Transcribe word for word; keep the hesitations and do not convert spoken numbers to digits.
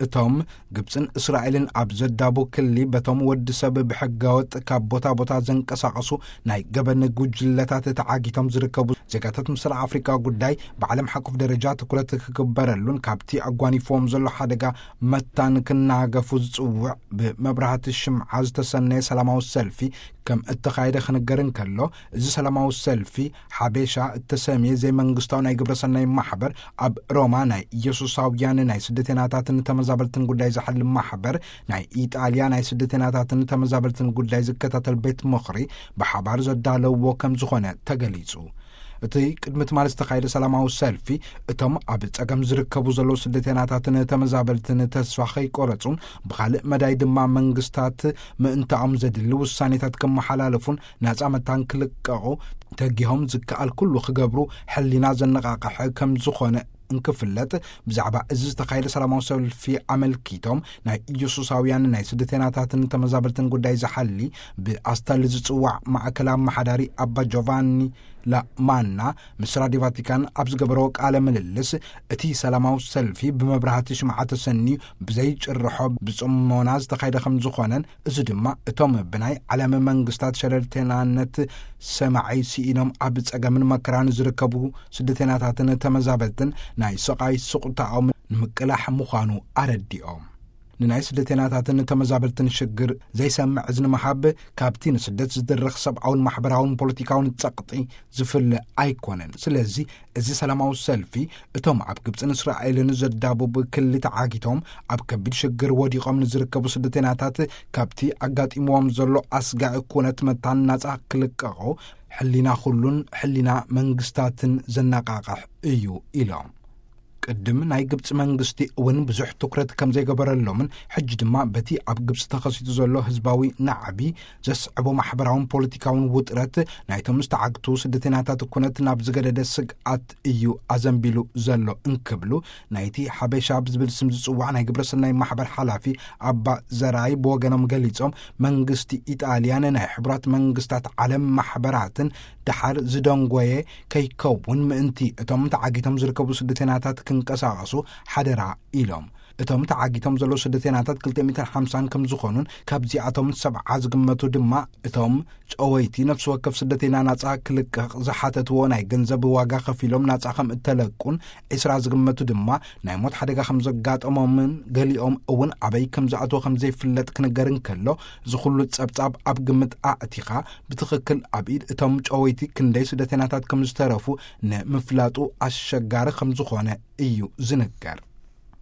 እቶም ግብፅን እስራኤልን ኣብ ዘዳቡ ክሊ በቶም ወዲ ሰብ ብሕጋወጥ ካብ ቦታ ቦታ ዘንቀሳቐሱ ናይ ገበን ጉጅለታት ተዓጊቶም ዝርከቡ ዜጋታት ምስራቅ ኣፍሪካ ጉዳይ ብዓለም ሓቁፍ ደረጃ ትኩረት ክግበረሉን ካብቲ ኣጓኒፎም ዘሎ ሓደጋ መታን ክናገፉ ዝጽውዕ ብመብራህቲ ሽምዓ ዝተሰነየ ሰላማዊ ሰልፊ ከም እተኻይደ ክነገርን ከሎ እዚ ሰላማዊ ሰልፊ ሓበሻ እተሰሚየ ዘይመንግስታዊ ናይ ግብረሰናይ ማሕበር ኣብ ሮማ ናይ ኢየሱሳውያን ናይ ስደተኛታትን ተመዛበልትን ጉዳይ ዝሓልፍ ማሕበር ናይ ኢጣልያ ናይ ስደተኛታትን ተመዛበልትን ጉዳይ ዝከታተል ቤት ምኽሪ ብሓባር ዘዳለዎ ከም ዝኾነ ተገሊጹ። እቲ ቅድሚ ትማል ዝተኻየደ ሰላማዊ ሰልፊ እቶም ኣብ ጸገም ዝርከቡ ዘለዉ ስደተኛታትን ተመዛበልትን ተስፋ ከይቆረጹን ብኻልእ መዳይ ድማ መንግስታት ምእንታኦም ዘድሊ ውሳኔታት ከመሓላለፉን ናጻ መታን ክልቀቑ ተጊሆም ዝከኣል ኩሉ ክገብሩ ሕሊና ዘነቓቕሐ ከም ዝኾነ እንክፍለጥ ብዛዕባ እዚ ዝተኻየደ ሰላማዊ ሰልፊ ኣመልኪቶም ናይ ኢየሱሳውያን ናይ ስደተኛታትን ተመዛበልትን ጉዳይ ዝሓሊ ብኣስታሊ ዝጽዋዕ ማዕከላ ኣመሓዳሪ ኣባ ጆቫኒ ላማና ምስ ራድዮ ቫቲካን ኣብ ዝገበሮ ቃለ ምልልስ እቲ ሰላማዊ ሰልፊ ብመብራህቲ ሽምዓ ተሰኒዩ ብዘይጭርሖ ብጽሞና ዝተኻየደ ከም ዝኾነን እዚ ድማ እቶም ብናይ ዓለም መንግስታት ሸለልተኛነት ሰማዒ ሲኢኖም ኣብ ጸገምን መከራን ዝርከቡ ስደተኛታትን ተመዛበልትን ናይ ሰቃይ ስቁታኦም ንምቅላሕ ምዃኑ ኣረዲኦም። ንናይ ስደተኛታትን ተመዛበልትን ሽግር ዘይሰምዕ እዝኒ መሃብ ካብቲ ንስደት ዝድርኽ ሰብኣውን ማሕበራውን ፖለቲካውን ጸቕጢ ዝፍለ ኣይኮነን። ስለዚ እዚ ሰላማዊ ሰልፊ እቶም ኣብ ግብፅን እስራኤልን ዘዳብብ ክሊ ተዓጊቶም ኣብ ከቢድ ሽግር ወዲቖም ንዝርከቡ ስደተኛታት ካብቲ ኣጋጢሞዎም ዘሎ ኣስጋዒ ኩነት መታን ናጻ ክልቀቑ ሕሊና ኩሉን ሕሊና መንግስታትን ዘነቓቕሕ እዩ ኢሎም። ቅድም ናይ ግብፅ መንግስቲ እውን ብዙሕ ትኩረት ከም ዘይገበረሎምን ሕጂ ድማ በቲ ኣብ ግብፅ ተኸሲቱ ዘሎ ህዝባዊ ናዕቢ ዘስዕቦ ማሕበራውን ፖለቲካውን ውጥረት ናይቶም ዝተዓግቱ ስደተኛታት ኩነት ናብ ዝገደደ ስግኣት እዩ ኣዘንቢሉ ዘሎ እንክብሉ ናይቲ ሓበሻ ብዝብል ስም ዝጽዋዕ ናይ ግብረሰናይ ማሕበር ሓላፊ ኣባ ዘራይ ብወገኖም ገሊጾም መንግስቲ ኢጣልያን ናይ ሕቡራት መንግስታት ዓለም ማሕበራትን ድሓር ዝደንጎየ ከይከውን ምእንቲ እቶም ተዓጊቶም ዝርከቡ ስደተኛታት ክንቀሳቐሱ ሓደራ ኢሎም። እቶም ተዓጊቶም ዘሎ ስደተኛታት ክልተ ሚእቲ ሓምሳ ከም ዝኾኑን ካብዚኣቶም ሰብዓ ዝግመቱ ድማ እቶም ጨወይቲ ነፍሲ ወከፍ ስደተኛ ናጻ ክልቀቕ ዝሓተትዎ ናይ ገንዘብ ዋጋ ከፊሎም ናጻ ከም እተለቁን ዒስራ ዝግመቱ ድማ ናይ ሞት ሓደጋ ከም ዘጋጠሞምን ገሊኦም እውን ኣበይ ከም ዝኣትዎ ከም ዘይፍለጥ ክነገርን ከሎ ዝኹሉ ጸብጻብ ኣብ ግምት ኣእቲኻ ብትኽክል ኣብ ኢድ እቶም ጨወይቲ ክንደይ ስደተኛታት ከም ዝተረፉ ንምፍላጡ ኣሸጋሪ ከም ዝኾነ እዩ ዝነገር።